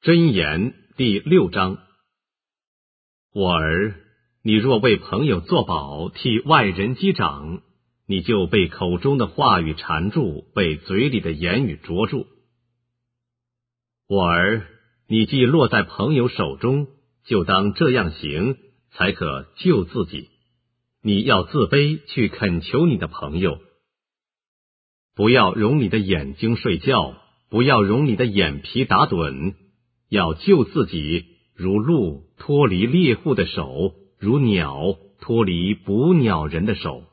箴言第6章。我儿，你若为朋友作保，替外人击掌，你就被口中的话语缠住，被嘴里的言语捉住。我儿，你既落在朋友手中，就当这样行，才可救自己。你要自卑去恳求你的朋友，不要容你的眼睛睡觉，不要容你的眼皮打盹，要救自己，如鹿脱离猎户的手，如鸟脱离捕鸟人的手。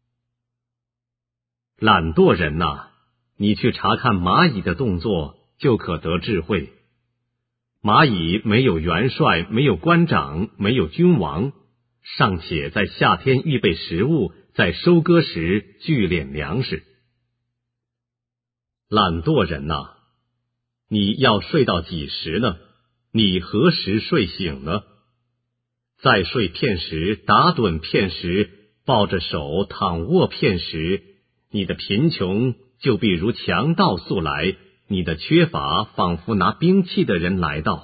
懒惰人呐，你去查看蚂蚁的动作，就可得智慧。蚂蚁没有元帅，没有官长，没有君王，尚且在夏天预备食物，在收割时聚敛粮食。懒惰人呐，你要睡到几时呢？你何时睡醒呢？再睡片时，打盹片时，抱着手躺卧片时，你的贫穷就必如强盗速来，你的缺乏仿佛拿兵器的人来到。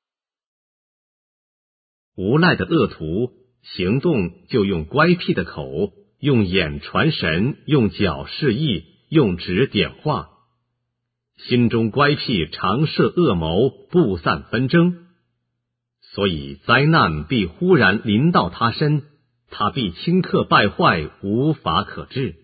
无赖的恶徒行动就用乖僻的口，用眼传神，用脚示意，用指点话。心中乖僻，常设恶谋，布散纷争，所以灾难必忽然临到他身，他必顷刻败坏，无法可治。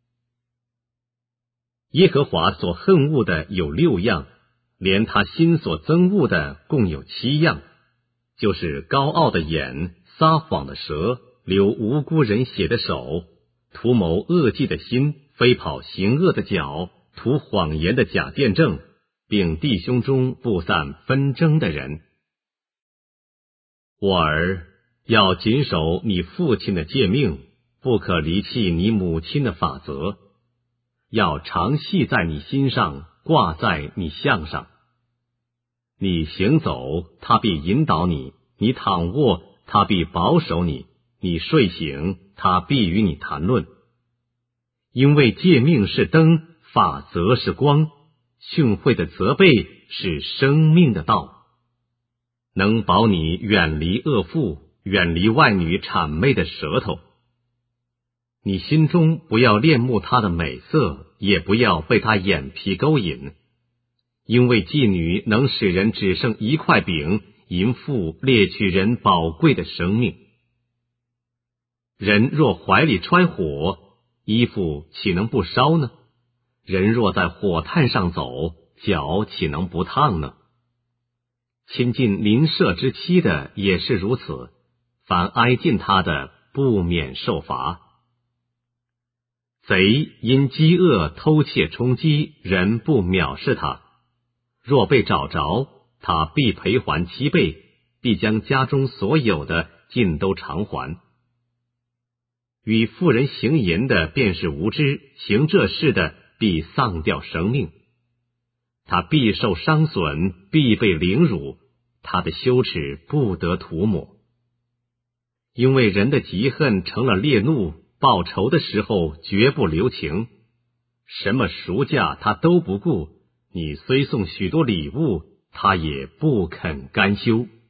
耶和华所恨恶的有6样，连他心所憎恶的共有7样，就是高傲的眼，撒谎的舌，流无辜人血的手，图谋恶计的心，飞跑行恶的脚，图谎言的假见证，并弟兄中布散纷争的人。我儿，要谨守你父亲的诫命，不可离弃你母亲的法则，要常系在你心上，挂在你项上。你行走，他必引导你；你躺卧，他必保守你；你睡醒，他必与你谈论。因为诫命是灯，法则是光，训诲的责备是生命的道，能保你远离恶妇，远离外女谄媚的舌头。你心中不要恋慕她的美色，也不要被她眼皮勾引，因为妓女能使人只剩1块饼，淫妇猎取人宝贵的生命。人若怀里揣火，衣服岂能不烧呢？人若在火炭上走，脚岂能不烫呢？亲近邻舍之妻的也是如此，凡挨近他的，不免受罚。贼因饥饿偷窃充饥，人不藐视他，若被找着，他必赔还7倍，必将家中所有的尽都偿还。与妇人行淫的便是无知，行这事的必丧掉生命。他必受伤损，必被凌辱，他的羞耻不得涂抹。因为人的嫉恨成了烈怒，报仇的时候绝不留情，什么赎价他都不顾，你虽送许多礼物，他也不肯甘休。